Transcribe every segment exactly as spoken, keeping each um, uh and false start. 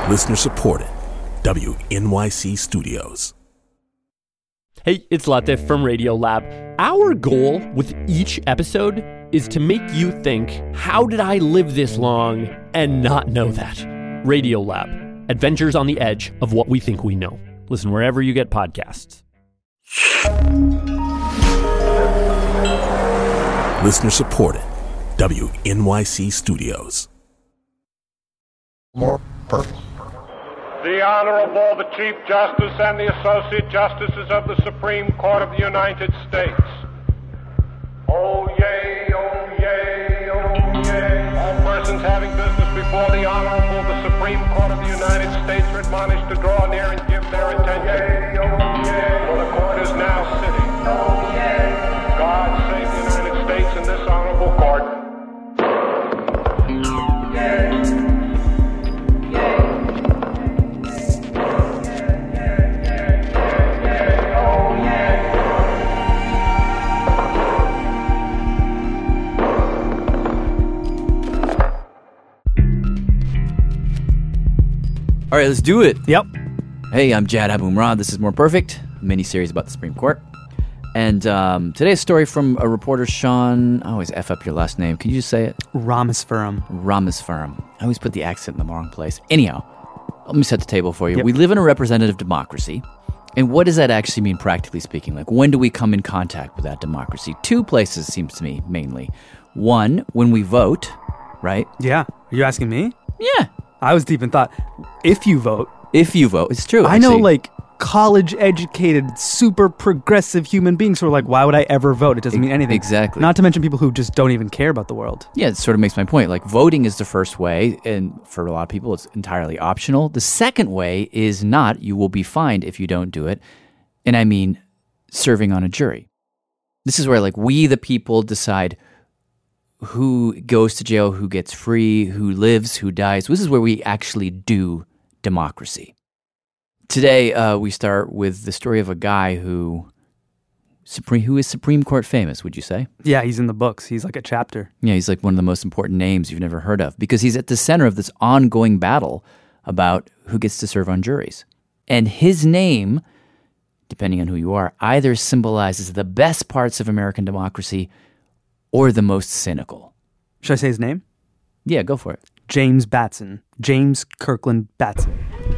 Listener supported. W N Y C Studios. Hey, it's Latif from Radiolab. Our goal with each episode is to make you think, how did I live this long and not know that? Radiolab, adventures on the edge of what we think we know. Listen wherever you get podcasts. Listener supported. W N Y C Studios. More perfect. The Honorable, the Chief Justice and the Associate Justices of the Supreme Court of the United States. Oh, yay, oh, yay, oh, yay. All persons having business before the Honorable, the Supreme Court of the United States are admonished to draw near and give their attention. Oh, yay, oh, yay. For the court is now sitting. Oh, yay. God save the United States and this Honorable Court. Oh, yay. All right, let's do it. Yep. Hey, I'm Jad Abumrad. This is More Perfect, a mini-series about the Supreme Court. And um, today's story from a reporter, Sean... I always F up your last name. Can you just say it? Ramaswamy. Ramaswamy. I always put the accent in the wrong place. Anyhow, let me set the table for you. Yep. We live in a representative democracy. And what does that actually mean, practically speaking? Like, when do we come in contact with that democracy? Two places, seems to me, mainly. One, when we vote, right? Yeah. Are you asking me? Yeah. I was deep in thought. If you vote. If you vote. It's true. I know, actually. like, college-educated, super progressive human beings who are like, why would I ever vote? It doesn't mean anything. Exactly. Not to mention people who just don't even care about the world. Yeah, it sort of makes my point. Like, voting is the first way, and for a lot of people, it's entirely optional. The second way is not. You will be fined if you don't do it. And I mean, serving on a jury. This is where, like, we, the people, decide who goes to jail, who gets free, who lives, who dies. This is where we actually do democracy. Today, uh, we start with the story of a guy who Supreme, who is Supreme Court famous, would you say? Yeah, he's in the books. He's like a chapter. Yeah, he's like one of the most important names you've never heard of because he's at the center of this ongoing battle about who gets to serve on juries. And his name, depending on who you are, either symbolizes the best parts of American democracy or the most cynical. Should I say his name? Yeah, go for it. James Batson. James Kirkland Batson.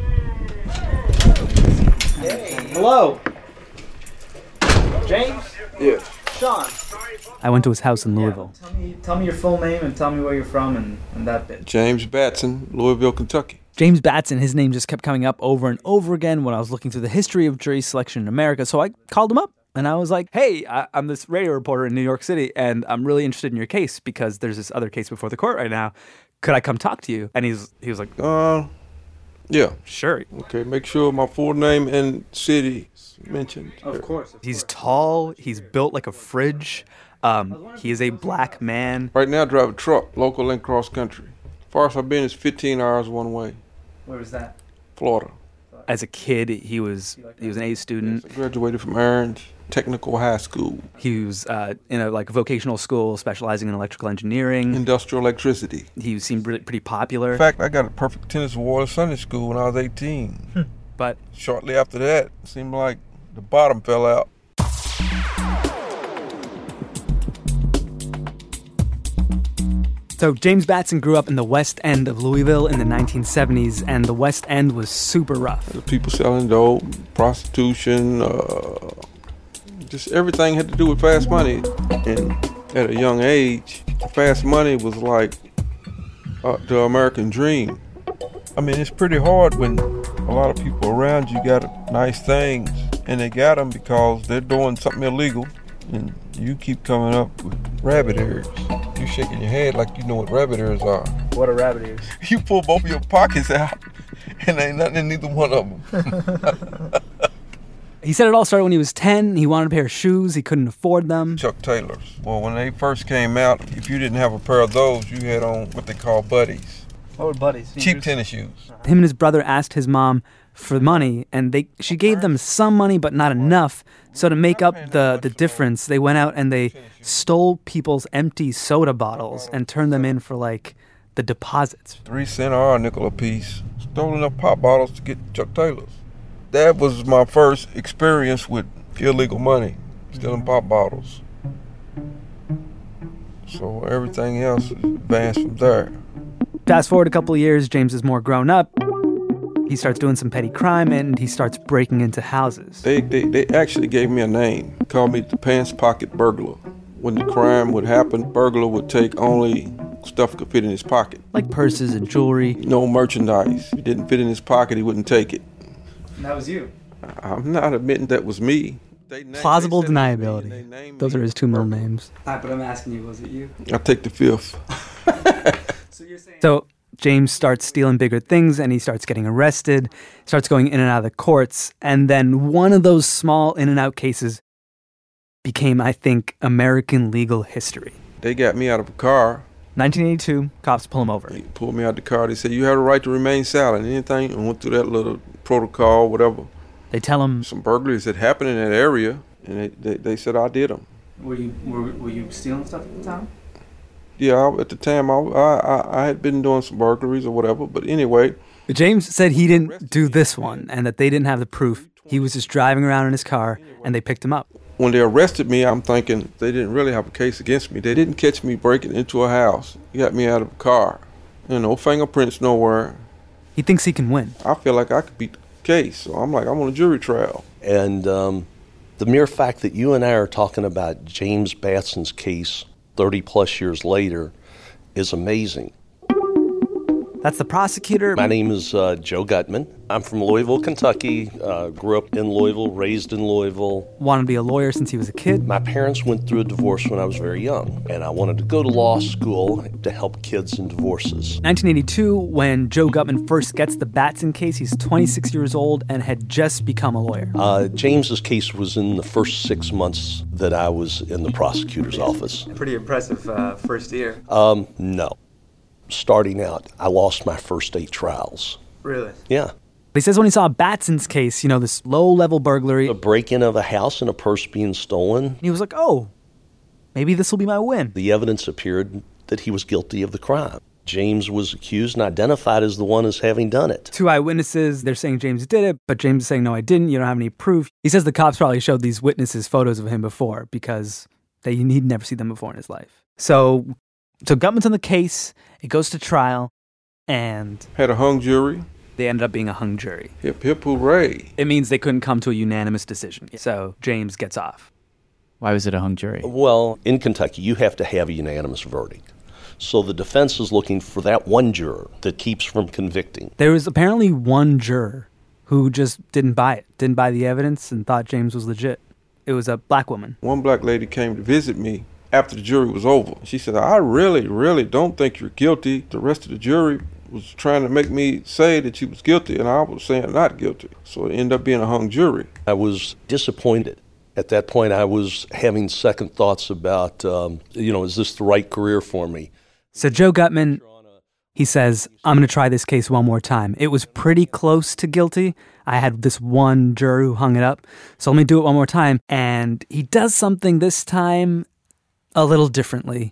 Hey, hello. James? Yeah. Sean? I went to his house in Louisville. Yeah, tell me, tell me your full name and tell me where you're from and, and that bit. James Batson, Louisville, Kentucky. James Batson, his name just kept coming up over and over again when I was looking through the history of jury selection in America, so I called him up. And I was like, hey, I, I'm this radio reporter in New York City, and I'm really interested in your case because there's this other case before the court right now. Could I come talk to you? And he's he was like, Uh, yeah. sure. Okay, make sure my full name and city is mentioned. Of course. He's tall. He's built like a fridge. Um, he is a black man. Right now, I drive a truck, local and cross country. Farthest I've been is fifteen hours one way. Where was that? Florida. As a kid, he was he was an A student. I graduated from Aarons Technical High School. He was uh, in a like vocational school specializing in electrical engineering. Industrial electricity. He seemed really, pretty popular. In fact, I got a perfect tennis award at Sunday school when I was eighteen. But Shortly after that, it seemed like the bottom fell out. So James Batson grew up in the West End of Louisville in the nineteen seventies, and the West End was super rough. The people selling dope, prostitution, uh, just everything had to do with fast money. And at a young age, fast money was like uh, the American dream. I mean, it's pretty hard when a lot of people around you got nice things, and they got them because they're doing something illegal, and you keep coming up with rabbit ears. You shaking your head like you know what rabbit ears are. What are rabbit ears? You pull both of your pockets out, and ain't nothing in neither one of them. He said it all started when he was ten. He wanted a pair of shoes. He couldn't afford them. Chuck Taylors. Well, when they first came out, if you didn't have a pair of those, you had on what they call buddies. What were buddies? Cheap tennis shoes. Him and his brother asked his mom for money, and they she gave them some money, but not enough. So to make up the, the difference, they went out and they stole people's empty soda bottles and turned them in for, like, the deposits. Three cent or a nickel a piece. stole enough pop bottles to get Chuck Taylors. That was my first experience with illegal money, stealing pop bottles. So everything else advanced from there. Fast forward a couple of years, James is more grown up. He starts doing some petty crime, and he starts breaking into houses. They, they, they actually gave me a name, called me the Pants Pocket Burglar. When the crime would happen, burglar would take only stuff that could fit in his pocket. Like purses and jewelry. No merchandise. If it didn't fit in his pocket, he wouldn't take it. And that was you. I'm not admitting that was me. They named, Plausible they said it was me, deniability. and they named Those me are his two middle Burglar. names. Ah, but I'm asking you, was it you? I take the fifth. So you're saying... So James starts stealing bigger things, and he starts getting arrested, starts going in and out of the courts, and then one of those small in and out cases became, I think, American legal history. They got me out of a car. nineteen eighty-two, cops pull him over. They pulled me out of the car. They said, you have a right to remain silent. Anything, and went through that little protocol, whatever. They tell him, Some burglaries had happened in that area, and they, they, they said I did them. Were you, were, were you stealing stuff at the time? Yeah, I, at the time, I, I, I had been doing some burglaries or whatever, but anyway. James said he didn't do this one, and that they didn't have the proof. He was just driving around in his car, and they picked him up. When they arrested me, I'm thinking they didn't really have a case against me. They didn't catch me breaking into a house. They got me out of a car. You know, fingerprints nowhere. He thinks he can win. I feel like I could beat the case, so I'm like, I'm on a jury trial. And um, the mere fact that you and I are talking about James Batson's case thirty plus years later is amazing. That's the prosecutor. My name is uh, Joe Gutman. I'm from Louisville, Kentucky. Uh, grew up in Louisville, raised in Louisville. Wanted to be a lawyer since he was a kid. My parents went through a divorce when I was very young, and I wanted to go to law school to help kids in divorces. nineteen eighty-two, when Joe Gutman first gets the Batson case, he's twenty-six years old and had just become a lawyer. Uh, James's case was in the first six months that I was in the prosecutor's office. Pretty impressive uh, first year. Um, no. Starting out, I lost my first eight trials. Really? Yeah. He says when he saw Batson's case, you know, this low-level burglary, A break-in of a house and a purse being stolen. he was like, oh, maybe this will be my win. The evidence appeared that he was guilty of the crime. James was accused and identified as the one as having done it. Two eyewitnesses, they're saying James did it, but James is saying, no, I didn't. You don't have any proof. He says the cops probably showed these witnesses photos of him before because they, he'd never seen them before in his life. So, so Gutman's on the case. It goes to trial, and Had a hung jury. they ended up being a hung jury. Hip, hip, hooray. It means they couldn't come to a unanimous decision. So James gets off. Why was it a hung jury? Well, in Kentucky, you have to have a unanimous verdict. So the defense is looking for that one juror that keeps from convicting. There was apparently one juror who just didn't buy it, didn't buy the evidence, and thought James was legit. It was a black woman. One black lady came to visit me after the jury was over. She said, I really, really don't think you're guilty. The rest of the jury was trying to make me say that you was guilty, and I was saying not guilty. So it ended up being a hung jury. I was disappointed. At that point, I was having second thoughts about, um, you know, is this the right career for me? So Joe Gutman, he says, I'm going to try this case one more time. It was pretty close to guilty. I had this one juror who hung it up. So let me do it one more time. And he does something this time a little differently.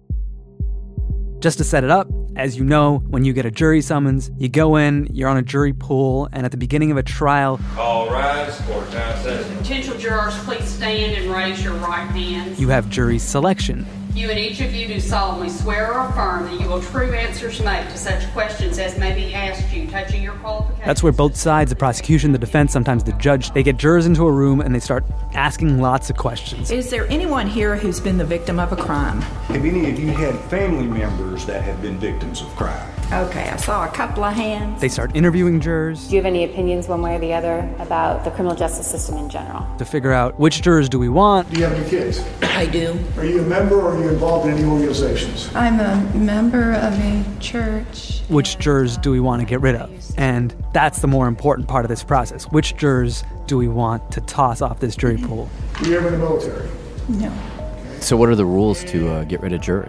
Just to set it up, as you know, when you get a jury summons, you go in, you're on a jury pool, and at the beginning of a trial, All rise, court now says. Potential jurors, please stand and raise your right hands. you have jury selection. You and each of you do solemnly swear or affirm that you will true answers make to such questions as may be asked you touching your qualifications. That's where both sides, the prosecution, the defense, sometimes the judge, they get jurors into a room and they start asking lots of questions. Is there anyone here who's been the victim of a crime? Have any of you had family members that have been victims of crime? Okay, I saw a couple of hands. They start interviewing jurors Do you have any opinions one way or the other about the criminal justice system in general? to figure out which jurors do we want. Do you have any kids? I do. Are you a member or are you involved in any organizations? I'm a member of a church. Which jurors do we want to get rid of? And that's the more important part of this process. Which jurors do we want to toss off this jury pool? Were you ever in the military? No. So what are the rules to uh, get rid of jurors?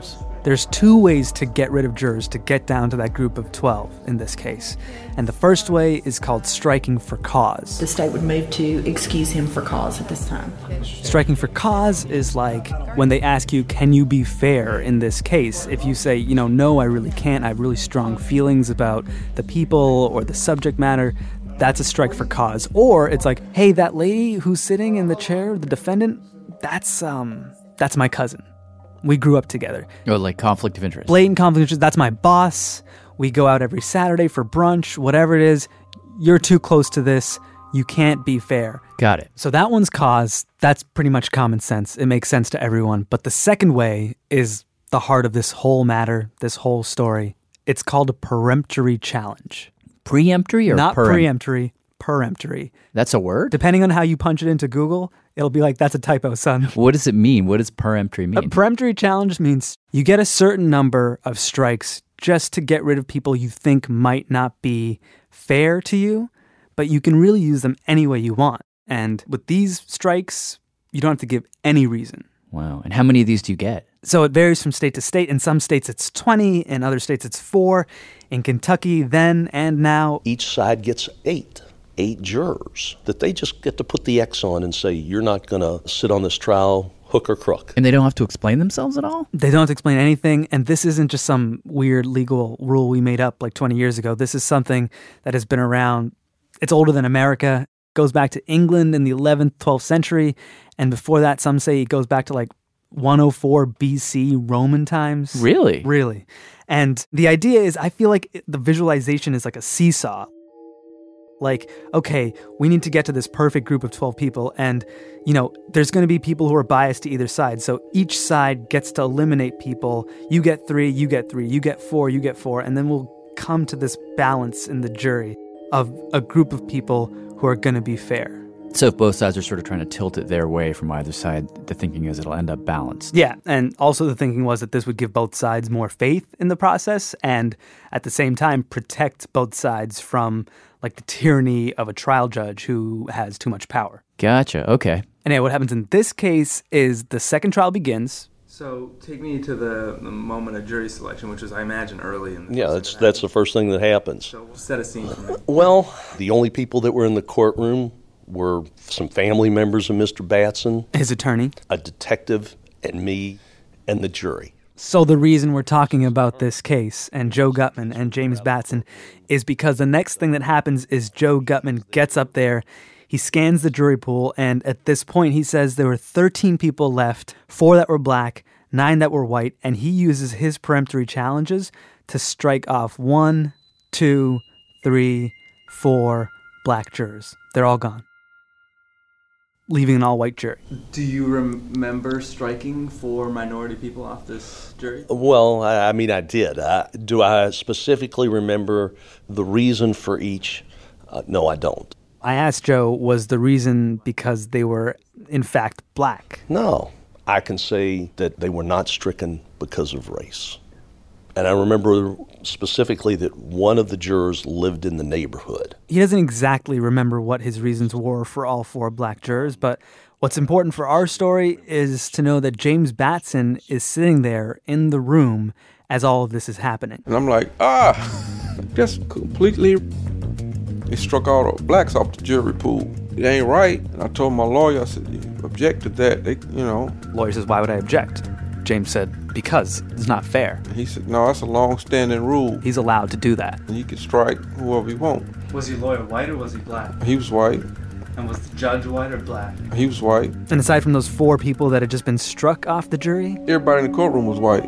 There's two ways to get rid of jurors to get down to that group of twelve in this case. And the first way is called striking for cause. The state would move to excuse him for cause at this time. Striking for cause is like when they ask you, can you be fair in this case? If you say, you know, no, I really can't. I have really strong feelings about the people or the subject matter. That's a strike for cause. Or it's like, hey, that lady who's sitting in the chair, the defendant, that's um, that's my cousin. We grew up together. Oh, like conflict of interest. Blatant conflict of interest. That's my boss. We go out every Saturday for brunch, whatever it is. You're too close to this. You can't be fair. Got it. So that one's cause. That's pretty much common sense. It makes sense to everyone. But the second way is the heart of this whole matter, this whole story. It's called a peremptory challenge. Preemptory or Not perem- preemptory, peremptory. That's a word? Depending on how you punch it into Google, it'll be like, that's a typo, son. What does it mean? What does peremptory mean? A peremptory challenge means you get a certain number of strikes just to get rid of people you think might not be fair to you, but you can really use them any way you want. And with these strikes, you don't have to give any reason. Wow. And how many of these do you get? So it varies from state to state. In some states, it's twenty. In other states, it's four. In Kentucky, then and now, each side gets eight. Eight jurors that they just get to put the X on and say, you're not going to sit on this trial hook or crook. And they don't have to explain themselves at all? They don't have to explain anything. And this isn't just some weird legal rule we made up like twenty years ago. This is something that has been around. It's older than America. It goes back to England in the eleventh, twelfth century. And before that, some say it goes back to like one oh four B C Roman times. Really? Really. And the idea is, I feel like it, the visualization is like a seesaw. Like, okay, we need to get to this perfect group of twelve people. And, you know, there's going to be people who are biased to either side. So each side gets to eliminate people. You get three, you get three, you get four, you get four. And then we'll come to this balance in the jury of a group of people who are going to be fair. So if both sides are sort of trying to tilt it their way from either side, the thinking is it'll end up balanced. Yeah, and also the thinking was that this would give both sides more faith in the process and at the same time protect both sides from like the tyranny of a trial judge who has too much power. Gotcha, okay. And yeah, what happens in this case is the second trial begins. So take me to the, the moment of jury selection, which was, I imagine, early in the Yeah, that's that's the first thing that happens. So we'll set a scene for me. Well, the only people that were in the courtroom were some family members of Mister Batson, his attorney, a detective, and me, and the jury. So the reason we're talking about this case and Joe Gutman and James Batson is because the next thing that happens is Joe Gutman gets up there, he scans the jury pool, and at this point he says there were thirteen people left, four that were black, nine that were white, and he uses his peremptory challenges to strike off one, two, three, four black jurors. They're all gone, leaving an all-white jury. Do you remember striking four minority people off this jury? Well, I, I mean, I did. I, do I specifically remember the reason for each? Uh, no, I don't. I asked Joe, was the reason because they were, in fact, black? No. I can say that they were not stricken because of race. And I remember specifically that one of the jurors lived in the neighborhood. He doesn't exactly remember what his reasons were for all four black jurors, but what's important for our story is to know that James Batson is sitting there in the room as all of this is happening. And I'm like, ah, just completely, they struck all the blacks off the jury pool. It ain't right. And I told my lawyer, I said, you object to that, they, you know. Lawyer says, why would I object? James said, because it's not fair. And he said, no, that's a long-standing rule. He's allowed to do that. And he can strike whoever he wants. Was your lawyer white or was he black? He was white. And was the judge white or black? He was white. And aside from those four people that had just been struck off the jury, everybody in the courtroom was white.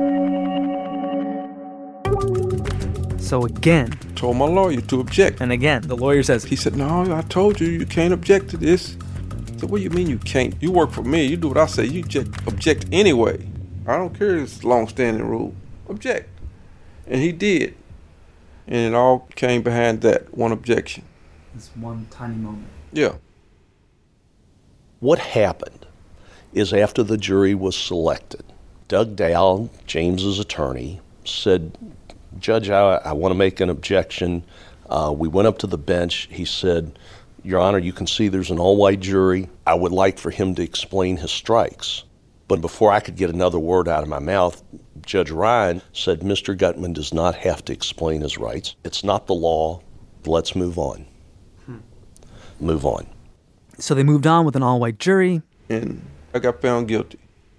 So again, told my lawyer to object. And again, the lawyer says, he said, no, I told you, you can't object to this. I said, what do you mean you can't? You work for me. You do what I say. You object, object anyway. I don't care if it's a long-standing rule. Object. And he did. And it all came behind that one objection. This one tiny moment. Yeah. What happened is after the jury was selected, Doug Dow, James's attorney, said, Judge, I, I want to make an objection. Uh, we went up to the bench. He said, Your Honor, you can see there's an all-white jury. I would like for him to explain his strikes. But before I could get another word out of my mouth, Judge Ryan said, Mister Gutman does not have to explain his rights. It's not the law. Let's move on. Hmm. Move on. So they moved on with an all-white jury. And I got found guilty.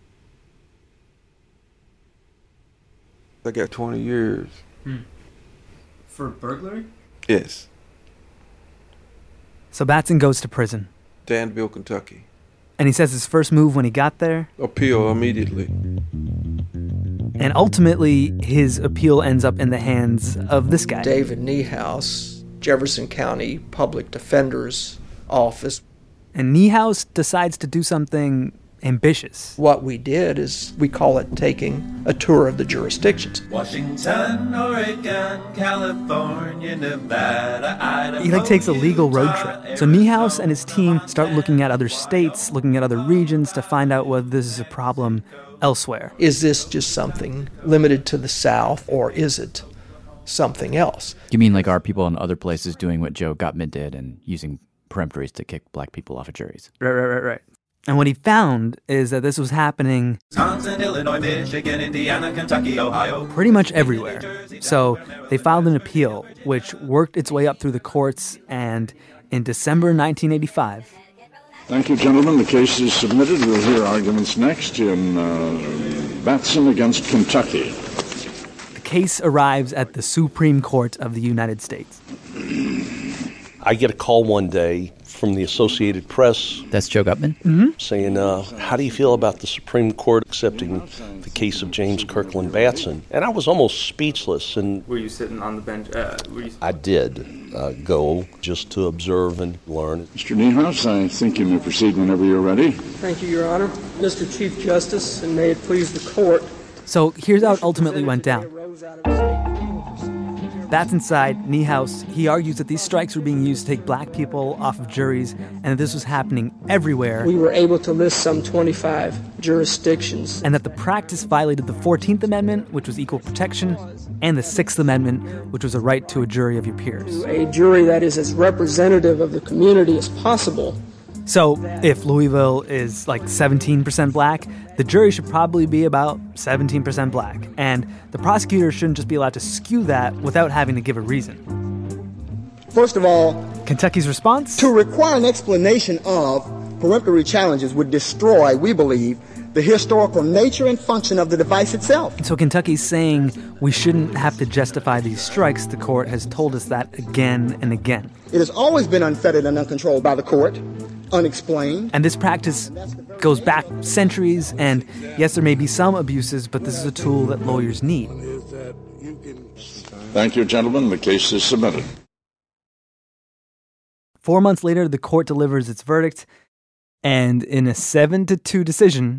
I got twenty years. Hmm. For burglary? Yes. So Batson goes to prison. Danville, Kentucky. And he says his first move when he got there? Appeal immediately. And ultimately, his appeal ends up in the hands of this guy. David Niehaus, Jefferson County Public Defender's Office. And Niehaus decides to do something ambitious. What we did is we call it taking a tour of the jurisdictions. Washington, Oregon, California, Nevada, Idaho. He like takes a legal road trip. So Niehaus and his team start looking at other states, looking at other regions to find out whether this is a problem elsewhere. Is this just something limited to the South, or is it something else? You mean like are people in other places doing what Joe Gutman did and using peremptories to kick black people off of juries? Right, right, right, right. And what he found is that this was happening Wisconsin, Illinois, Michigan, Indiana, Kentucky, Ohio. Pretty much everywhere. So they filed an appeal, which worked its way up through the courts, and in December nineteen eighty-five... Thank you, gentlemen. The case is submitted. We'll hear arguments next in uh, Batson against Kentucky. The case arrives at the Supreme Court of the United States. I get a call one day from the Associated Press. That's Joe Gutman? Mm-hmm. Saying, uh, how do you feel about the Supreme Court accepting the case of James Kirkland Batson? And I was almost speechless. And were you sitting on the bench? Uh, were you... I did uh, go just to observe and learn. Mister Niehaus, I think you may proceed whenever you're ready. Thank you, Your Honor. Mister Chief Justice, and may it please the court. So here's how it ultimately went down. Batson's side, Niehaus, he argues that these strikes were being used to take black people off of juries and that this was happening everywhere. We were able to list some twenty-five jurisdictions. And that the practice violated the fourteenth Amendment, which was equal protection, and the sixth Amendment, which was a right to a jury of your peers. A jury that is as representative of the community as possible. So if Louisville is like seventeen percent black, the jury should probably be about seventeen percent black. And the prosecutor shouldn't just be allowed to skew that without having to give a reason. First of all, Kentucky's response? To require an explanation of peremptory challenges would destroy, we believe, the historical nature and function of the device itself. So Kentucky's saying we shouldn't have to justify these strikes. The court has told us that again and again. It has always been unfettered and uncontrolled by the court. Unexplained. And this practice goes back centuries, and yes, there may be some abuses, but this is a tool that lawyers need. Thank you, gentlemen. The case is submitted. Four months later, the court delivers its verdict, and in a seven to two decision,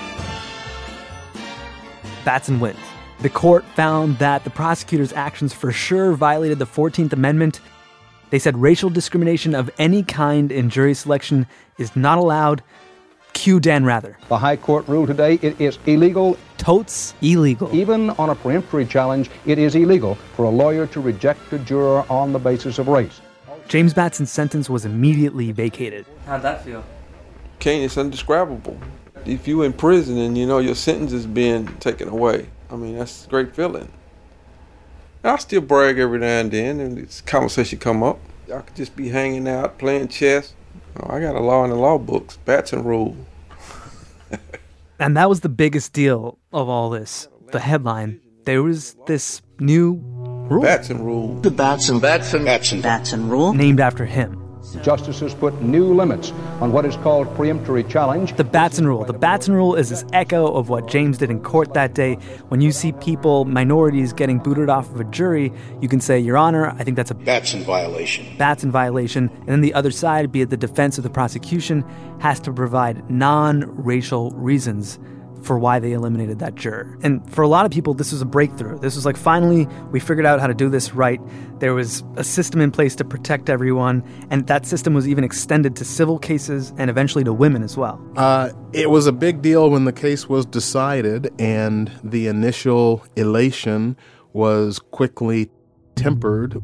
Batson wins. The court found that the prosecutor's actions for sure violated the fourteenth Amendment. They said racial discrimination of any kind in jury selection is not allowed. Cue Dan Rather. The High Court ruled today it is illegal. Totes illegal. Even on a peremptory challenge, it is illegal for a lawyer to reject a juror on the basis of race. James Batson's sentence was immediately vacated. How'd that feel? Kane, it's indescribable. If you in prison and you know your sentence is being taken away, I mean, that's a great feeling. I still brag every now and then, and this conversation come up. I could just be hanging out, playing chess. Oh, I got a law in the law books, Batson rule. And that was the biggest deal of all this. The headline, there was this new rule. Batson rule. The Batson, Batson, Batson, Batson rule. Named after him. Justices put new limits on what is called peremptory challenge. The Batson rule. The Batson rule is this echo of what James did in court that day. When you see people, minorities, getting booted off of a jury, you can say, Your Honor, I think that's a Batson violation. Batson violation. And then the other side, be it the defense or the prosecution, has to provide non-racial reasons for why they eliminated that juror. And for a lot of people, this was a breakthrough. This was like, finally, we figured out how to do this right. There was a system in place to protect everyone, and that system was even extended to civil cases and eventually to women as well. Uh, it was a big deal when the case was decided, and the initial elation was quickly tempered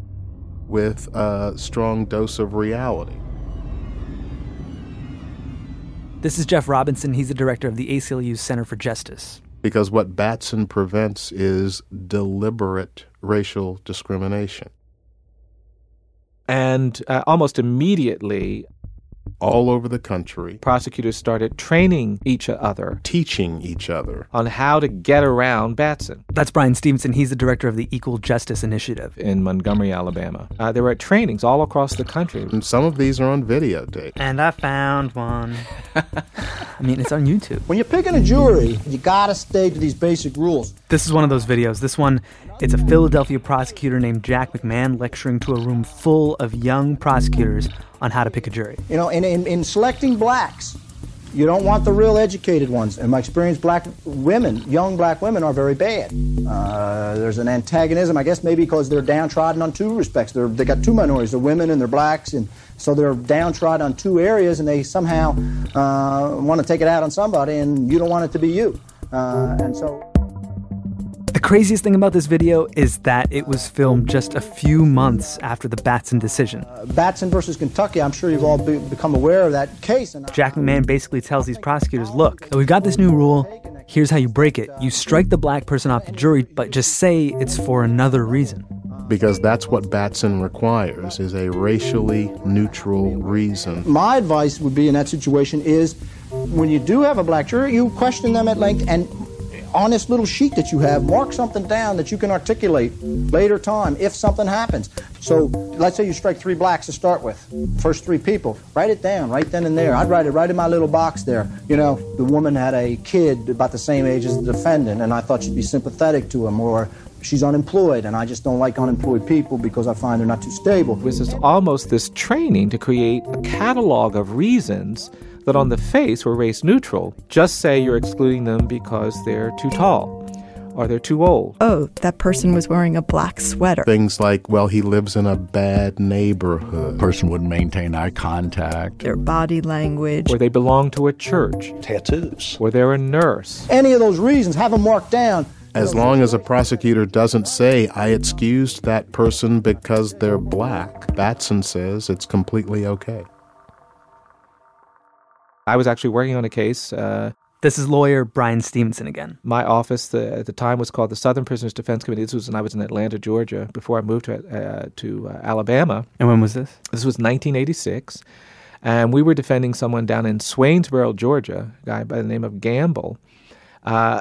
with a strong dose of reality. This is Jeff Robinson. He's the director of the A C L U's Center for Justice. Because what Batson prevents is deliberate racial discrimination. And uh, almost immediately, all over the country, prosecutors started training each other, teaching each other on how to get around Batson. That's Brian Stevenson. He's the director of the Equal Justice Initiative in Montgomery, Alabama. Uh, there were trainings all across the country. And some of these are on videotape. And I found one. I mean, it's on YouTube. When you're picking a jury, you gotta stay to these basic rules. This is one of those videos. This one, it's a Philadelphia prosecutor named Jack McMahon lecturing to a room full of young prosecutors on how to pick a jury. You know, in, in, in selecting blacks, you don't want the real educated ones. In my experience, black women, young black women, are very bad. Uh, there's an antagonism, I guess maybe because they're downtrodden on two respects. They're, they got two minorities, they're women and they're blacks, and so they're downtrodden on two areas, and they somehow uh, want to take it out on somebody, and you don't want it to be you. Uh, and so... The craziest thing about this video is that it was filmed just a few months after the Batson decision. Uh, Batson versus Kentucky, I'm sure you've all be, become aware of that case. And Jack McMahon basically tells these prosecutors, look, we've got this new rule. Here's how you break it. You strike the black person off the jury, but just say it's for another reason. Because that's what Batson requires, is a racially neutral reason. My advice would be in that situation is when you do have a black jury, you question them at length, and on this little sheet that you have, mark something down that you can articulate later time if something happens. So let's say you strike three blacks to start with, first three people. Write it down right then and there. I'd write it right in my little box there. You know, the woman had a kid about the same age as the defendant, and I thought she'd be sympathetic to him, or she's unemployed, and I just don't like unemployed people because I find they're not too stable. This is almost this training to create a catalog of reasons that on the face were race neutral. Just say you're excluding them because they're too tall or they're too old. Oh, that person was wearing a black sweater. Things like, well, he lives in a bad neighborhood. Person wouldn't maintain eye contact. Their body language. Or they belong to a church. Tattoos. Or they're a nurse. Any of those reasons, have them marked down. As long as a prosecutor doesn't say, I excused that person because they're black, Batson says it's completely okay. I was actually working on a case. Uh, this is lawyer Brian Stevenson again. My office the, at the time was called the Southern Prisoners Defense Committee. This was when I was in Atlanta, Georgia, before I moved to, uh, to uh, Alabama. And when was this? This was nineteen eighty-six. And we were defending someone down in Swainsboro, Georgia, a guy by the name of Gamble. Uh,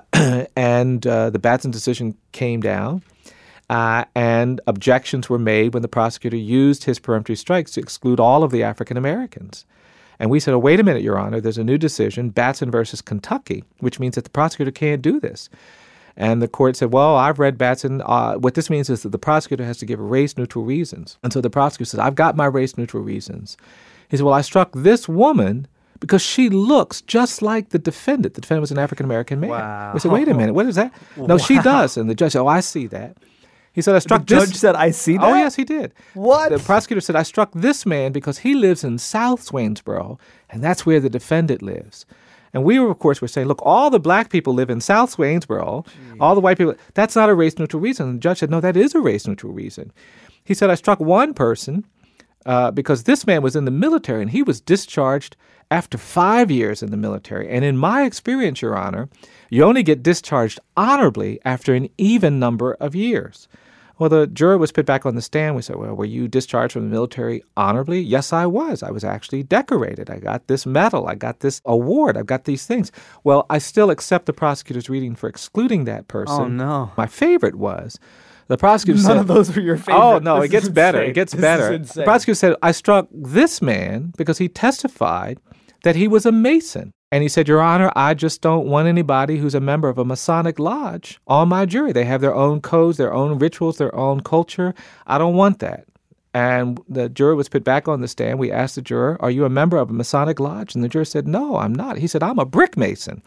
and uh, the Batson decision came down. Uh, and objections were made when the prosecutor used his peremptory strikes to exclude all of the African Americans. And we said, oh, wait a minute, Your Honor, there's a new decision, Batson versus Kentucky, which means that the prosecutor can't do this. And the court said, well, I've read Batson. Uh, what this means is that the prosecutor has to give race-neutral reasons. And so the prosecutor says, I've got my race-neutral reasons. He said, well, I struck this woman because she looks just like the defendant. The defendant was an African-American man. Wow. We said, wait a minute, what is that? Wow. No, she does. And the judge said, oh, I see that. He said, I struck the this. judge said, I see that? Oh, yes, he did. What? The prosecutor said, I struck this man because he lives in South Swainsboro, and that's where the defendant lives. And we, were, of course, were saying, look, all the black people live in South Swainsboro, Jeez. all the white people. That's not a race-neutral reason. And the judge said, no, that is a race-neutral reason. He said, I struck one person uh, because this man was in the military, and he was discharged after five years in the military. And in my experience, Your Honor, you only get discharged honorably after an even number of years. Well, the juror was put back on the stand. We said, well, were you discharged from the military honorably? Yes, I was. I was actually decorated. I got this medal. I got this award. I've got these things. Well, I still accept the prosecutor's reading for excluding that person. Oh, no. My favorite was the prosecutor None said... of those were your favorite. Oh, no, this it gets better. Insane. It gets this better. The prosecutor said, I struck this man because he testified that he was a Mason. And he said, Your Honor, I just don't want anybody who's a member of a Masonic lodge on my jury. They have their own codes, their own rituals, their own culture. I don't want that. And the juror was put back on the stand. We asked the juror, are you a member of a Masonic lodge? And the juror said, no, I'm not. He said, I'm a brick mason.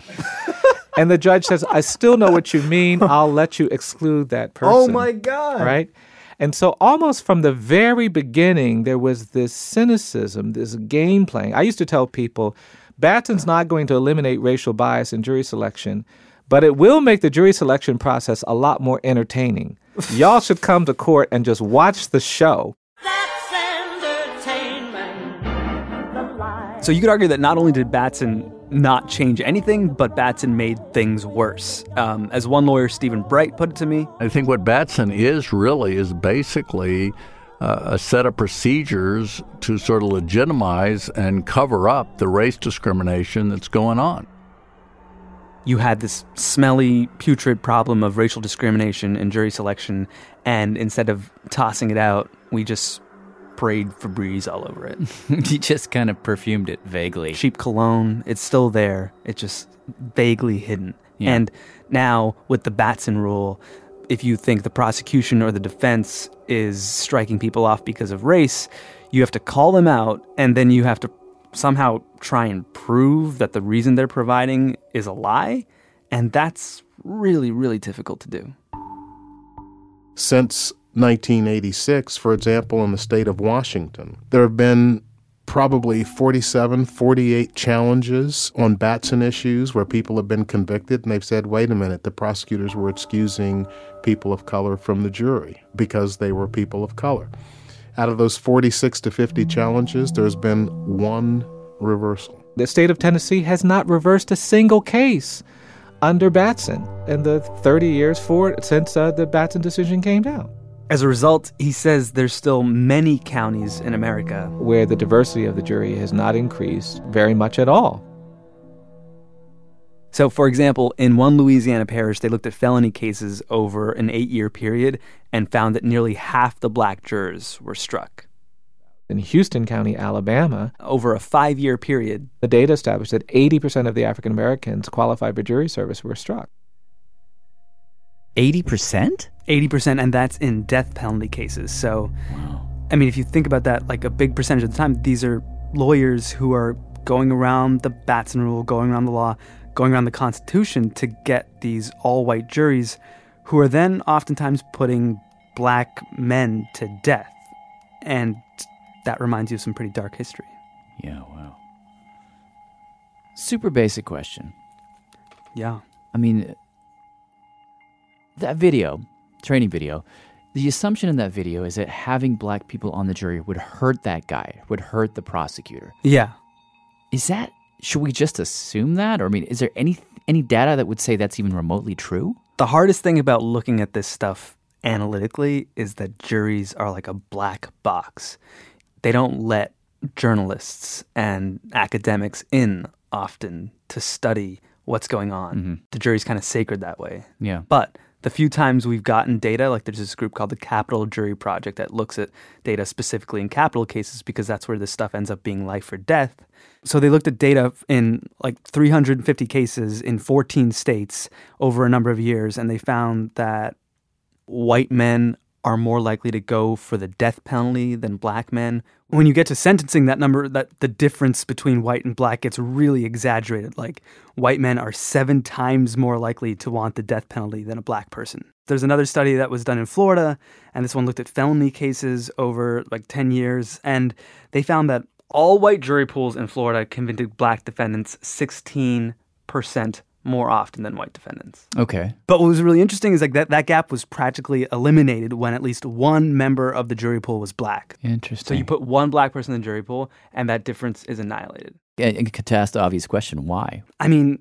And the judge says, I still know what you mean. I'll let you exclude that person. Oh, my God. Right? And so almost from the very beginning, there was this cynicism, this game playing. I used to tell people, Batson's not going to eliminate racial bias in jury selection, but it will make the jury selection process a lot more entertaining. Y'all should come to court and just watch the show. So you could argue that not only did Batson not change anything, but Batson made things worse. Um, as one lawyer, Stephen Bright, put it to me, I think what Batson is really is basically uh, a set of procedures to sort of legitimize and cover up the race discrimination that's going on. You had this smelly, putrid problem of racial discrimination in jury selection, and instead of tossing it out, we just sprayed Febreze all over it. You just kind of perfumed it vaguely. Cheap cologne, it's still there. It's just vaguely hidden. Yeah. And now, with the Batson rule, if you think the prosecution or the defense is striking people off because of race, you have to call them out, and then you have to somehow try and prove that the reason they're providing is a lie, and that's really, really difficult to do. Since nineteen eighty-six, for example, in the state of Washington, there have been probably forty-seven, forty-eight challenges on Batson issues where people have been convicted, and they've said, wait a minute, the prosecutors were excusing people of color from the jury because they were people of color. Out of those forty-six to fifty challenges, there's been one reversal. The state of Tennessee has not reversed a single case under Batson in the thirty years for since uh, the Batson decision came down. As a result, he says there's still many counties in America where the diversity of the jury has not increased very much at all. So, for example, in one Louisiana parish, they looked at felony cases over an eight-year period and found that nearly half the black jurors were struck. In Houston County, Alabama, over a five-year period, the data established that eighty percent of the African Americans qualified for jury service were struck. eighty percent? eighty percent, and that's in death penalty cases. So, wow. I mean, if you think about that, like a big percentage of the time, these are lawyers who are going around the Batson rule, going around the law, going around the Constitution to get these all-white juries who are then oftentimes putting black men to death. And that reminds you of some pretty dark history. Yeah, wow. Super basic question. Yeah. I mean, that video, training video, the assumption in that video is that having black people on the jury would hurt that guy, would hurt the prosecutor. Yeah. Is that, should we just assume that? Or, I mean, is there any any data that would say that's even remotely true? The hardest thing about looking at this stuff analytically is that juries are like a black box. They don't let journalists and academics in often to study what's going on. Mm-hmm. The jury's kind of sacred that way. Yeah. But the few times we've gotten data, like there's this group called the Capital Jury Project that looks at data specifically in capital cases because that's where this stuff ends up being life or death. So they looked at data in like three hundred fifty cases in fourteen states over a number of years, and they found that white men are more likely to go for the death penalty than black men. When you get to sentencing, that number, that the difference between white and black gets really exaggerated. Like white men are seven times more likely to want the death penalty than a black person. There's another study that was done in Florida, and this one looked at felony cases over like ten years, and they found that all white jury pools in Florida convicted black defendants sixteen percent more often than white defendants. Okay. But what was really interesting is like that, that gap was practically eliminated when at least one member of the jury pool was black. Interesting. So you put one black person in the jury pool, and that difference is annihilated. And, and to ask the obvious question, why? I mean,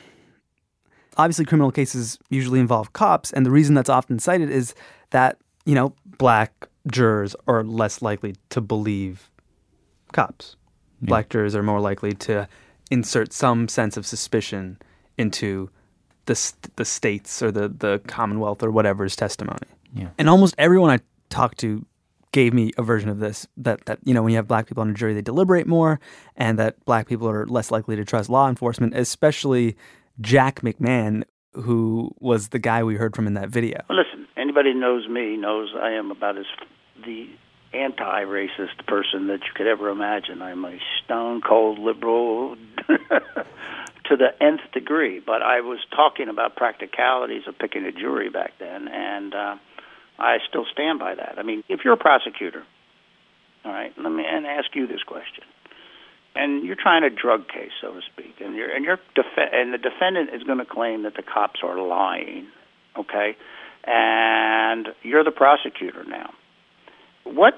obviously criminal cases usually involve cops, and the reason that's often cited is that, you know, black jurors are less likely to believe cops. Yeah. Black jurors are more likely to insert some sense of suspicion into the st- the state's or the, the Commonwealth or whatever's testimony. Yeah. And almost everyone I talked to gave me a version of this, that, that, you know, when you have black people on a jury, they deliberate more, and that black people are less likely to trust law enforcement, especially Jack McMahon, who was the guy we heard from in that video. Well, listen, anybody who knows me knows I am about as the anti-racist person that you could ever imagine. I'm a stone-cold liberal to the nth degree, but I was talking about practicalities of picking a jury back then, and uh, I still stand by that. I mean, if you're a prosecutor, all right, let me and ask you this question, and you're trying a drug case, so to speak, and you're and you're def- and the defendant is going to claim that the cops are lying, okay, and you're the prosecutor now. What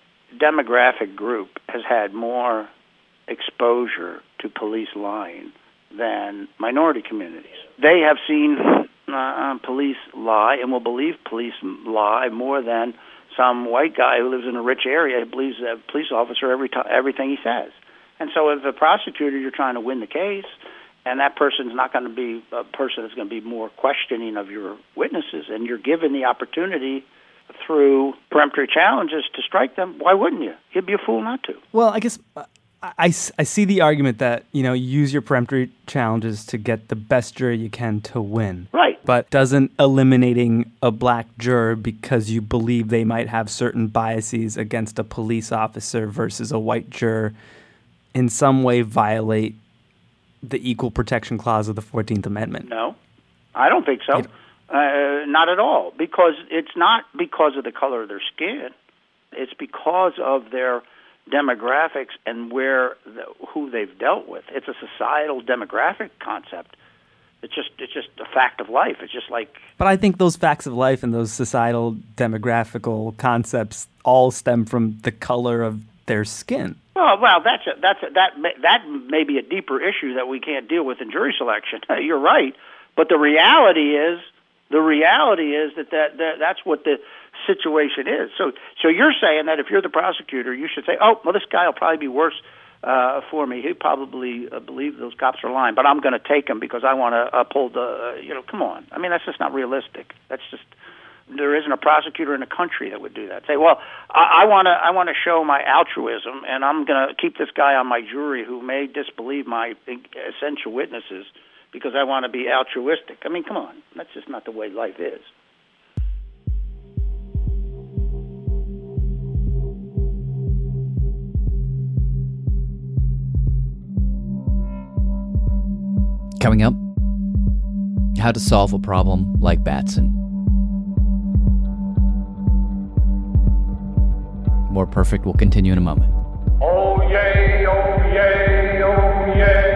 demographic group has had more exposure to police lying than minority communities. They have seen uh, police lie and will believe police lie more than some white guy who lives in a rich area who believes a police officer every t- everything he says. And so as a prosecutor, you're trying to win the case, and that person's not going to be a person that's going to be more questioning of your witnesses, and you're given the opportunity through peremptory challenges to strike them. Why wouldn't you? You'd be a fool not to. Well, I guess I, I, I see the argument that, you know, you use your peremptory challenges to get the best jury you can to win. Right. But doesn't eliminating a black juror because you believe they might have certain biases against a police officer versus a white juror in some way violate the Equal Protection Clause of the fourteenth Amendment? No, I don't think so. Uh, not at all, because it's not because of the color of their skin. It's because of their demographics and where the, who they've dealt with. It's a societal demographic concept. It's just it's just a fact of life. It's just like. But I think those facts of life and those societal demographical concepts all stem from the color of their skin. Well, well, that's a, that's a, that may, that may be a deeper issue that we can't deal with in jury selection. You're right, but the reality is. The reality is that, that, that that's what the situation is. So so you're saying that if you're the prosecutor, you should say, oh, well, this guy will probably be worse uh, for me. He probably uh, believes those cops are lying, but I'm going to take him because I want to uphold the, uh, you know, come on. I mean, that's just not realistic. That's just, there isn't a prosecutor in the country that would do that. Say, well, I want to I want to show my altruism, and I'm going to keep this guy on my jury who may disbelieve my essential witnesses because I want to be altruistic. I mean, come on. That's just not the way life is. Coming up, how to solve a problem like Batson. More Perfect will continue in a moment. Oh, yay, oh, yay, oh, yay.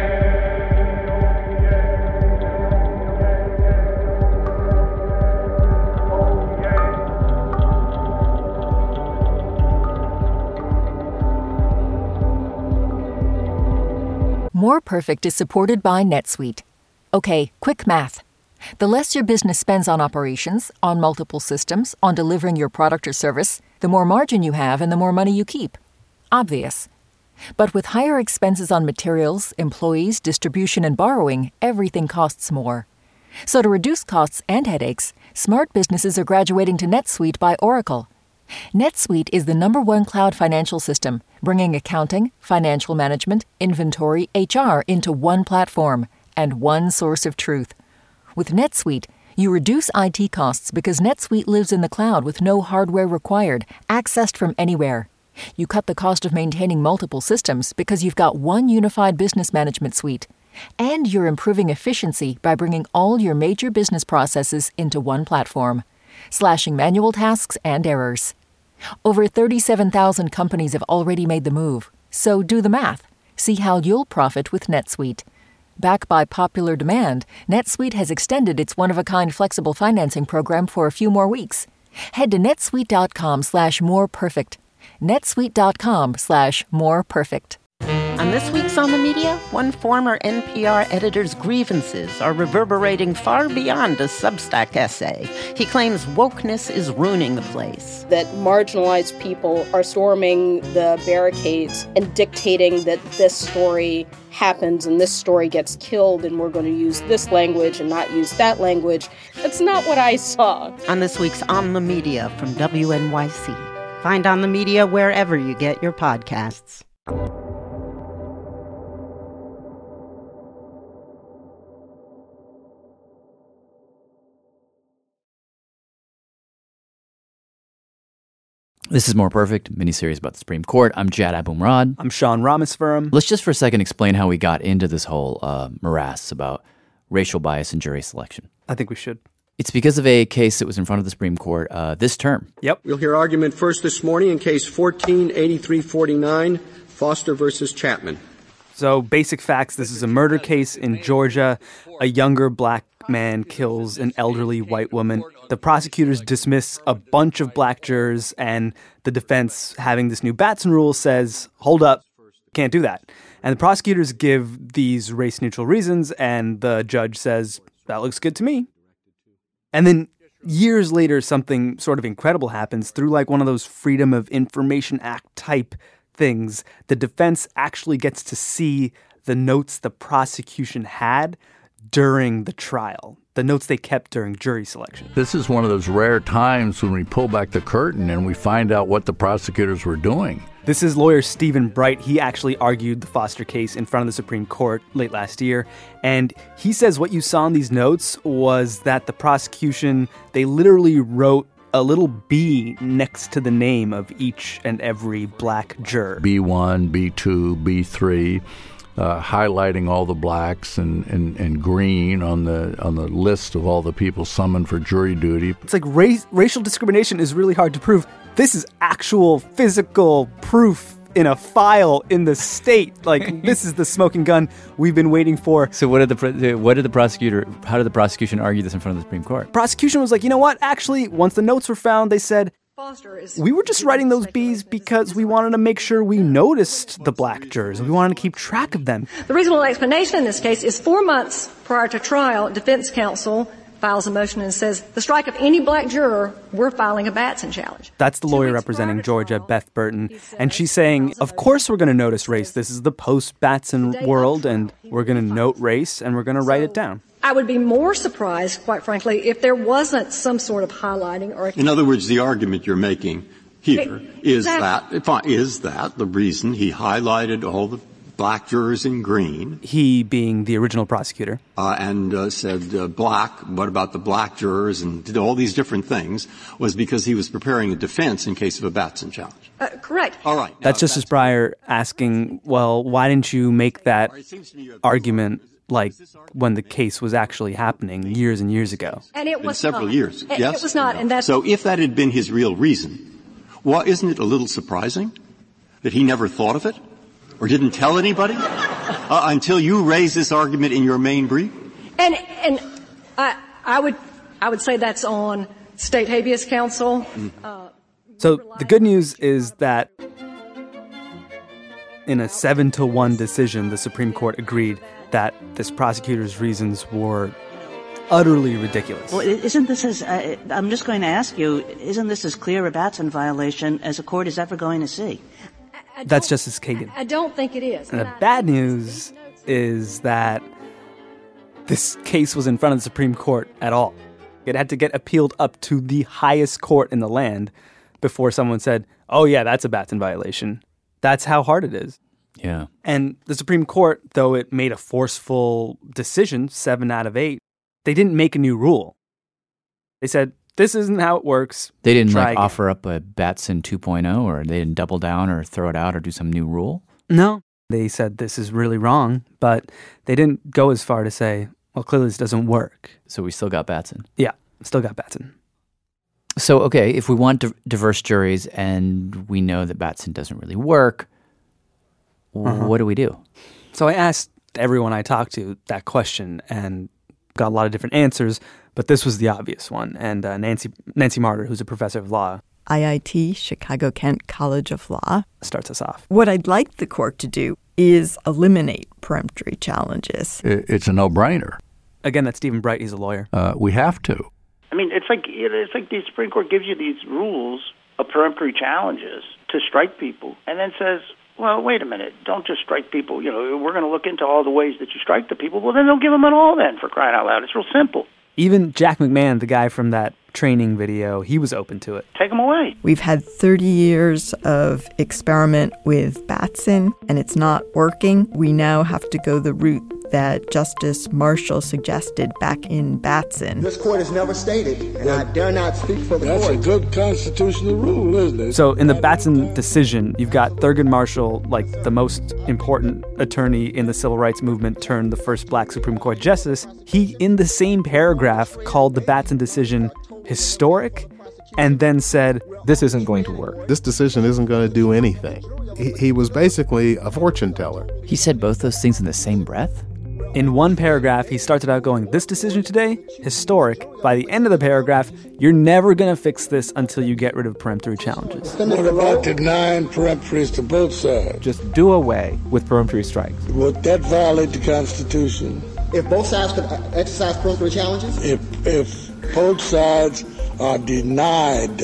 More Perfect is supported by NetSuite. Okay, quick math. The less your business spends on operations, on multiple systems, on delivering your product or service, the more margin you have and the more money you keep. Obvious. But with higher expenses on materials, employees, distribution, and borrowing, everything costs more. So to reduce costs and headaches, smart businesses are graduating to NetSuite by Oracle. NetSuite is the number one cloud financial system, bringing accounting, financial management, inventory, H R into one platform and one source of truth. With NetSuite, you reduce I T costs because NetSuite lives in the cloud with no hardware required, accessed from anywhere. You cut the cost of maintaining multiple systems because you've got one unified business management suite. And you're improving efficiency by bringing all your major business processes into one platform, slashing manual tasks and errors. Over thirty-seven thousand companies have already made the move, so do the math. See how you'll profit with NetSuite. Backed by popular demand, NetSuite has extended its one-of-a-kind flexible financing program for a few more weeks. Head to netsuite.com slash more perfect. netsuite.com slash more perfect. On this week's On the Media, one former N P R editor's grievances are reverberating far beyond a Substack essay. He claims wokeness is ruining the place. That marginalized people are storming the barricades and dictating that this story happens and this story gets killed and we're going to use this language and not use that language. That's not what I saw. On this week's On the Media from W N Y C. Find On the Media wherever you get your podcasts. This is More Perfect, miniseries about the Supreme Court. I'm Jad Abumrad. I'm Sean Rameswaram. Let's just for a second explain how we got into this whole uh, morass about racial bias in jury selection. I think we should. It's because of a case that was in front of the Supreme Court uh, this term. Yep. We'll hear argument first this morning in case fourteen eighty-three forty-nine, Foster versus Chapman. So, basic facts, this is a murder case in Georgia. A younger black man kills an elderly white woman. The prosecutors dismiss a bunch of black jurors, and the defense, having this new Batson rule, says, hold up, can't do that. And the prosecutors give these race-neutral reasons, and the judge says, that looks good to me. And then years later, something sort of incredible happens through like one of those Freedom of Information Act type things. The defense actually gets to see the notes the prosecution had during the trial, the notes they kept during jury selection. This is one of those rare times when we pull back the curtain and we find out what the prosecutors were doing. This is lawyer Stephen Bright. He actually argued the Foster case in front of the Supreme Court late last year. And he says what you saw in these notes was that the prosecution, they literally wrote a little B next to the name of each and every black juror. B one, B two, B three. Uh, highlighting all the blacks and, and, and green on the on the list of all the people summoned for jury duty. It's like race, racial discrimination is really hard to prove. This is actual physical proof in a file in the state. Like, this is the smoking gun we've been waiting for. So what did the what did the prosecutor, how did the prosecution argue this in front of the Supreme Court? Prosecution was like, you know what? Actually, once the notes were found, they said, we were just writing those B's because we wanted to make sure we noticed the black jurors and we wanted to keep track of them. The reasonable explanation in this case is four months prior to trial, defense counsel files a motion and says, the strike of any black juror, we're filing a Batson challenge. That's the lawyer representing Georgia, Beth Burton. And she's saying, of course we're going to notice race. This is the post-Batson world, and we're going to note race, and we're going to write it down. I would be more surprised, quite frankly, if there wasn't some sort of highlighting or... In other words, the argument you're making here it, is exactly. that is that the reason he highlighted all the black jurors in green. He being the original prosecutor. Uh, and uh, said uh, black, what about the black jurors, and did all these different things, was because he was preparing a defense in case of a Batson challenge. Uh, correct. All right. That's now, Justice Breyer asking, well, why didn't you make that argument like when the case was actually happening years and years ago? And it was several not. years, it, yes? It was not, and that's... So if that had been his real reason, well, isn't it a little surprising that he never thought of it? Or didn't tell anybody uh, until you raised this argument in your main brief? And and I I would I would say that's on state habeas counsel. Mm. Uh, so the good news is that in a seven to one decision, the Supreme Court agreed that this prosecutor's reasons were utterly ridiculous. Well, isn't this as uh, I'm just going to ask you? Isn't this as clear a Batson violation as a court is ever going to see? That's Justice Kagan. I don't think it is. And the bad news is that this case was in front of the Supreme Court at all. It had to get appealed up to the highest court in the land before someone said, oh, yeah, that's a Batson violation. That's how hard it is. Yeah. And the Supreme Court, though it made a forceful decision, seven out of eight, they didn't make a new rule. They said, this isn't how it works. They didn't Try like again. offer up a Batson two point oh, or they didn't double down or throw it out or do some new rule? No. They said this is really wrong, but they didn't go as far to say, well, clearly this doesn't work. So we still got Batson. Yeah, still got Batson. So, okay, if we want di- diverse juries and we know that Batson doesn't really work, uh-huh. what do we do? So I asked everyone I talked to that question and got a lot of different answers, but this was the obvious one. And uh, Nancy Nancy Marder, who's a professor of law, I I T, Chicago-Kent College of Law, starts us off. What I'd like the court to do is eliminate peremptory challenges. It's a no-brainer. Again, that's Stephen Bright. He's a lawyer. Uh, we have to. I mean, it's like it's like the Supreme Court gives you these rules of peremptory challenges to strike people, and then says, well, wait a minute, don't just strike people. You know, we're going to look into all the ways that you strike the people. Well, then they'll give them it all then, for crying out loud. It's real simple. Even Jack McMahon, the guy from that training video, he was open to it. Take them away. We've had thirty years of experiment with Batson, and it's not working. We now have to go the route that Justice Marshall suggested back in Batson. This court has never stated, and I dare not speak for the That's court. That's a good constitutional rule, isn't it? So in the Batson decision, you've got Thurgood Marshall, like the most important attorney in the civil rights movement, turned the first black Supreme Court justice. He, in the same paragraph, called the Batson decision historic and then said, this isn't going to work. This decision isn't going to do anything. He, he was basically a fortune teller. He said both those things in the same breath? In one paragraph, he started out going, this decision today, historic. By the end of the paragraph, you're never going to fix this until you get rid of peremptory challenges. What about denying peremptories to both sides? Just do away with peremptory strikes. Would that violate the Constitution? If both sides could exercise peremptory challenges? If, if both sides are denied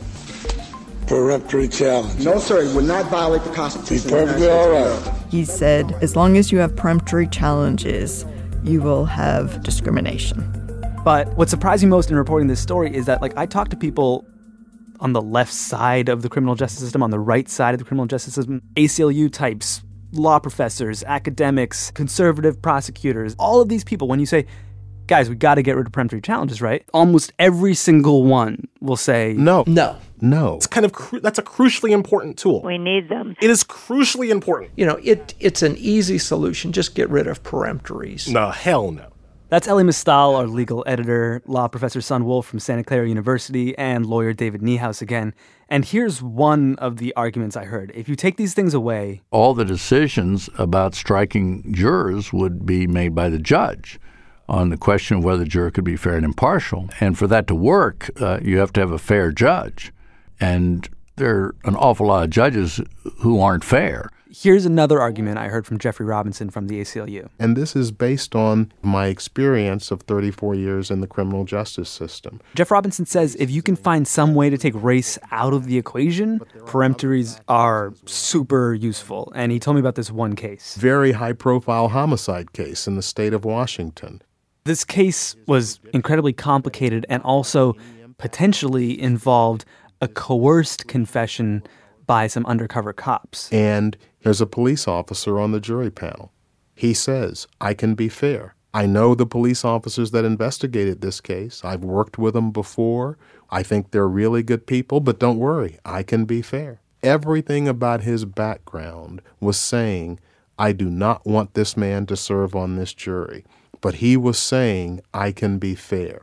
peremptory challenges. No, sir, it would not violate the Constitution. Be perfectly all right. He said, as long as you have peremptory challenges, you will have discrimination. But what surprised me most in reporting this story is that, like, I talked to people on the left side of the criminal justice system, on the right side of the criminal justice system, A C L U types, law professors, academics, conservative prosecutors, all of these people, when you say, guys, we got to get rid of peremptory challenges, right? Almost every single one will say, no. No. No. It's kind of, cru- that's a crucially important tool. We need them. It is crucially important. You know, it it's an easy solution. Just get rid of peremptories. No, hell no. That's Elie Mystal, our legal editor, law professor Sun Wolf from Santa Clara University, and lawyer David Niehaus again. And here's one of the arguments I heard. If you take these things away, all the decisions about striking jurors would be made by the judge on the question of whether the juror could be fair and impartial. And for that to work, uh, you have to have a fair judge. And there are an awful lot of judges who aren't fair. Here's another argument I heard from Jeffrey Robinson from the A C L U. And this is based on my experience of thirty-four years in the criminal justice system. Jeff Robinson says if you can find some way to take race out of the equation, peremptories are super useful. And he told me about this one case. Very high-profile homicide case in the state of Washington. This case was incredibly complicated and also potentially involved a coerced confession by some undercover cops. And there's a police officer on the jury panel. He says, I can be fair. I know the police officers that investigated this case. I've worked with them before. I think they're really good people, but don't worry, I can be fair. Everything about his background was saying, I do not want this man to serve on this jury. But he was saying, I can be fair.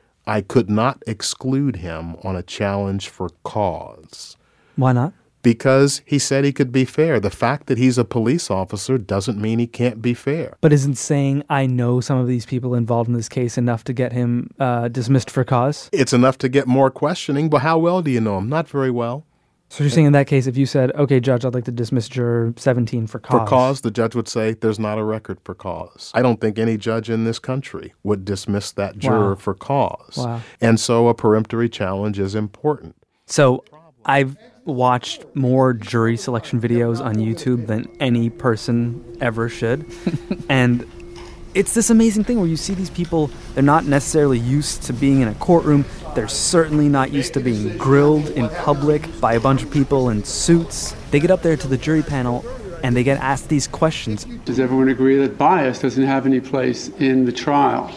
I could not exclude him on a challenge for cause. Why not? Because he said he could be fair. The fact that he's a police officer doesn't mean he can't be fair. But isn't saying, I know some of these people involved in this case enough to get him uh, dismissed for cause? It's enough to get more questioning, but how well do you know him? Not very well. So you're saying in that case, if you said, okay, Judge, I'd like to dismiss juror seventeen for cause. For cause, the judge would say, there's not a record for cause. I don't think any judge in this country would dismiss that juror Wow. for cause. Wow. And so a peremptory challenge is important. So I've watched more jury selection videos on YouTube than any person ever should. And it's this amazing thing where you see these people, they're not necessarily used to being in a courtroom. They're certainly not used to being grilled in public by a bunch of people in suits. They get up there to the jury panel and they get asked these questions. Does everyone agree that bias doesn't have any place in the trial?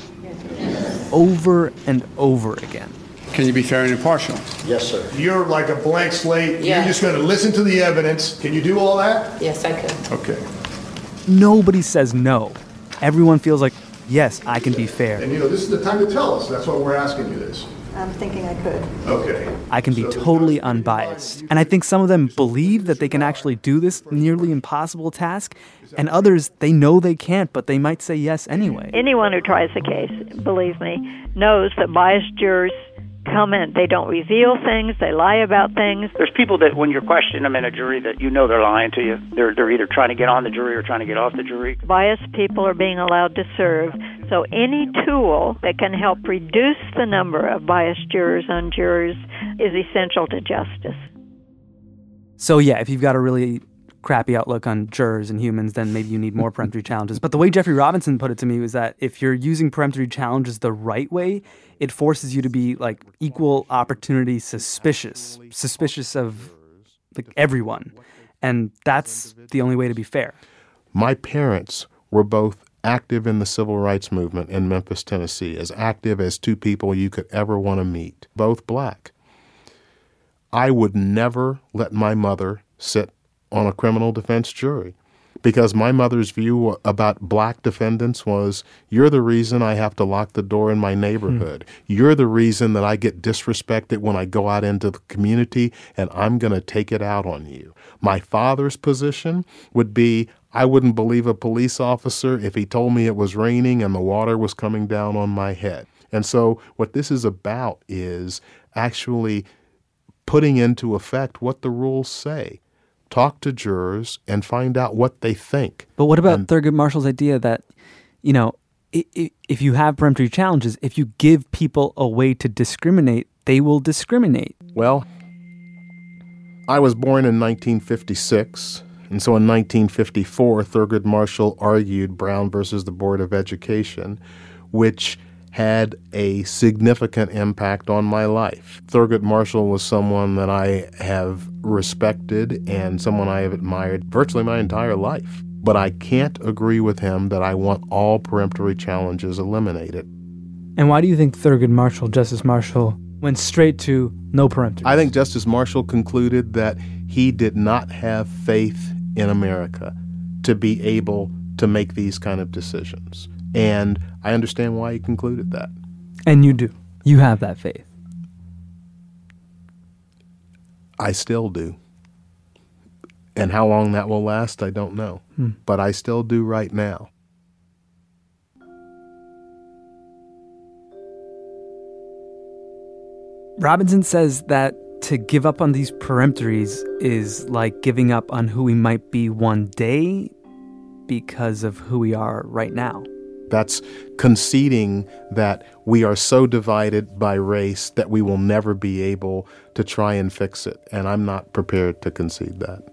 Over and over again. Can you be fair and impartial? Yes, sir. You're like a blank slate. Yeah. You're just going to listen to the evidence. Can you do all that? Yes, I could. Okay. Nobody says no. Everyone feels like, yes, I can be fair. And, you know, this is the time to tell us. That's why we're asking you this. I'm thinking I could. Okay. I can be totally unbiased. And I think some of them believe that they can actually do this nearly impossible task, and others, they know they can't, but they might say yes anyway. Anyone who tries the case, believe me, knows that biased jurors come in. They don't reveal things. They lie about things. There's people that when you're questioning them in a jury that you know they're lying to you. They're they're either trying to get on the jury or trying to get off the jury. Biased people are being allowed to serve. So any tool that can help reduce the number of biased jurors on jurors is essential to justice. So yeah, if you've got a really crappy outlook on jurors and humans, then maybe you need more peremptory challenges. But the way Jeffrey Robinson put it to me was that if you're using peremptory challenges the right way, it forces you to be like equal opportunity suspicious, suspicious of like everyone. And that's the only way to be fair. My parents were both active in the civil rights movement in Memphis, Tennessee, as active as two people you could ever want to meet, both black. I would never let my mother sit on a criminal defense jury. Because my mother's view about black defendants was, you're the reason I have to lock the door in my neighborhood. Hmm. You're the reason that I get disrespected when I go out into the community, and I'm going to take it out on you. My father's position would be, I wouldn't believe a police officer if he told me it was raining and the water was coming down on my head. And so what this is about is actually putting into effect what the rules say. Talk to jurors and find out what they think. But what about and, Thurgood Marshall's idea that, you know, if you have peremptory challenges, if you give people a way to discriminate, they will discriminate? Well, I was born in nineteen fifty-six, and so in nineteen fifty-four, Thurgood Marshall argued Brown versus the Board of Education, which had a significant impact on my life. Thurgood Marshall was someone that I have respected and someone I have admired virtually my entire life. But I can't agree with him that I want all peremptory challenges eliminated. And why do you think Thurgood Marshall, Justice Marshall, went straight to no peremptory? I think Justice Marshall concluded that he did not have faith in America to be able to make these kind of decisions. And I understand why he concluded that. And you do. You have that faith. I still do. And how long that will last, I don't know. Hmm. But I still do right now. Robinson says that to give up on these peremptories is like giving up on who we might be one day because of who we are right now. That's conceding that we are so divided by race that we will never be able to try and fix it. And I'm not prepared to concede that.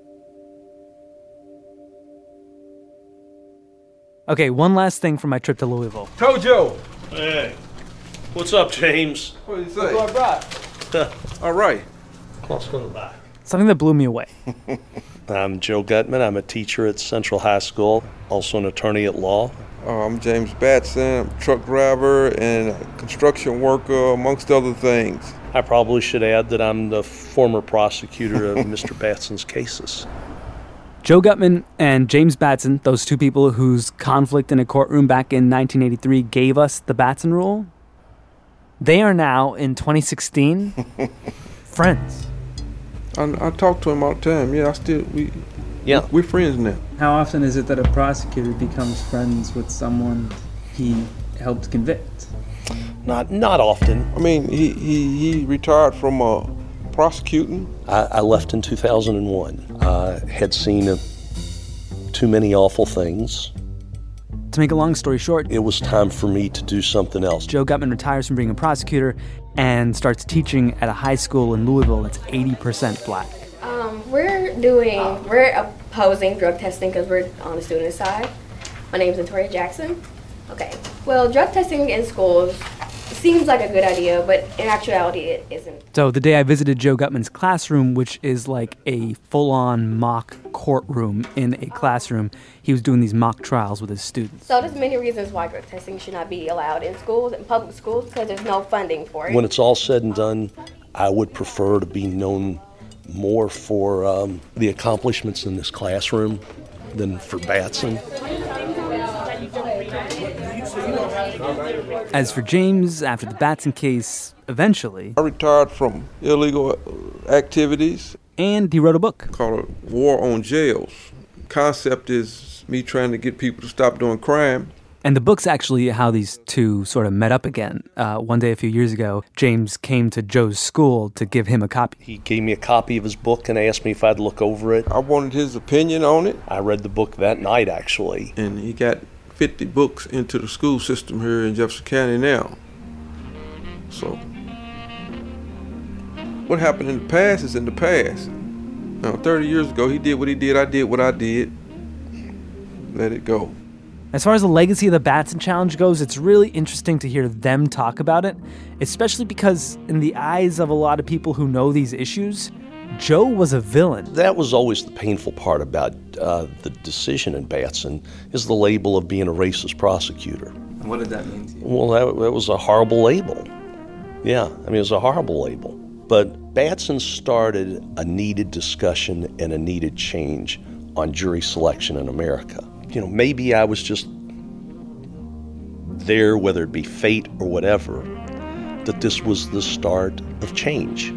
Okay, one last thing from my trip to Louisville. Tojo! Hey. What's up, James? What do you say? What do I brought? All right. Let's go to the back. Something that blew me away. I'm Joe Gutman. I'm a teacher at Central High School, also an attorney at law. Uh, I'm James Batson, I'm a truck driver and a construction worker, amongst other things. I probably should add that I'm the former prosecutor of Mister Batson's cases. Joe Gutman and James Batson, those two people whose conflict in a courtroom back in nineteen eighty-three gave us the Batson rule, they are now, in twenty sixteen, friends. I, I talk to him all the time. Yeah, I still, we, yeah. we're friends now. How often is it that a prosecutor becomes friends with someone he helped convict? Not not often. I mean, he, he, he retired from uh, prosecuting. I, I left in two thousand one. I had seen uh, too many awful things. To make a long story short, it was time for me to do something else. Joe Gutman retires from being a prosecutor and starts teaching at a high school in Louisville that's eighty percent black. Um, we're doing, we're opposing drug testing because we're on the student side. My name's Victoria Jackson. Okay. Well, drug testing in schools seems like a good idea, but in actuality, it isn't. So the day I visited Joe Gutman's classroom, which is like a full-on mock courtroom in a classroom, he was doing these mock trials with his students. So there's many reasons why drug testing should not be allowed in schools, in public schools, because there's no funding for it. When it's all said and done, I would prefer to be known more for um, the accomplishments in this classroom than for Batson. As for James, after the Batson case, eventually... I retired from illegal activities. And he wrote a book. Called War on Jails. Concept is me trying to get people to stop doing crime. And the book's actually how these two sort of met up again. Uh, one day a few years ago, James came to Joe's school to give him a copy. He gave me a copy of his book and asked me if I'd look over it. I wanted his opinion on it. I read the book that night, actually. And he got fifty books into the school system here in Jefferson County now. So, what happened in the past is in the past. Now, thirty years ago, he did what he did, I did what I did. Let it go. As far as the legacy of the Batson Challenge goes, it's really interesting to hear them talk about it, especially because in the eyes of a lot of people who know these issues, Joe was a villain. That was always the painful part about uh, the decision in Batson, is the label of being a racist prosecutor. What did that mean to you? Well, that, that was a horrible label. Yeah, I mean, it was a horrible label. But Batson started a needed discussion and a needed change on jury selection in America. You know, maybe I was just there, whether it be fate or whatever, that this was the start of change.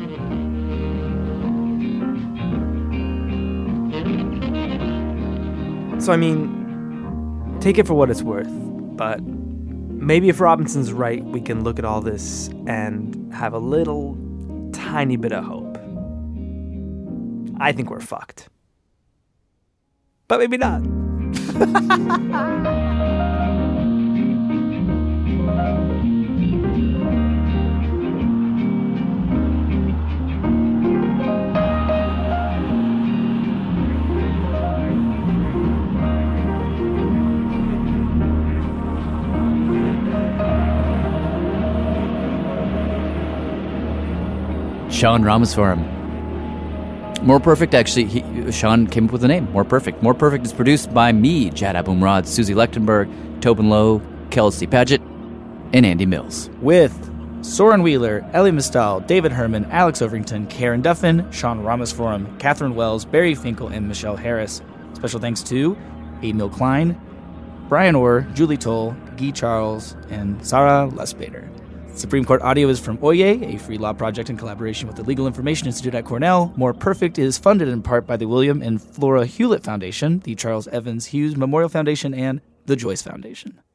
So, I mean, take it for what it's worth, but maybe if Robinson's right, we can look at all this and have a little tiny bit of hope. I think we're fucked. But maybe not. Sean Ramaswamy. More Perfect, actually, he, Sean came up with the name, More Perfect. More Perfect is produced by me, Jad Abumrad, Susie Lechtenberg, Tobin Lowe, Kelsey Padgett, and Andy Mills. With Soren Wheeler, Ellie Mistal, David Herman, Alex Overington, Karen Duffin, Sean Ramaswamy, Catherine Wells, Barry Finkel, and Michelle Harris. Special thanks to Emil Klein, Brian Orr, Julie Toll, Guy Charles, and Sarah Lesbader. Supreme Court audio is from Oye, a free law project in collaboration with the Legal Information Institute at Cornell. More Perfect is funded in part by the William and Flora Hewlett Foundation, the Charles Evans Hughes Memorial Foundation, and the Joyce Foundation.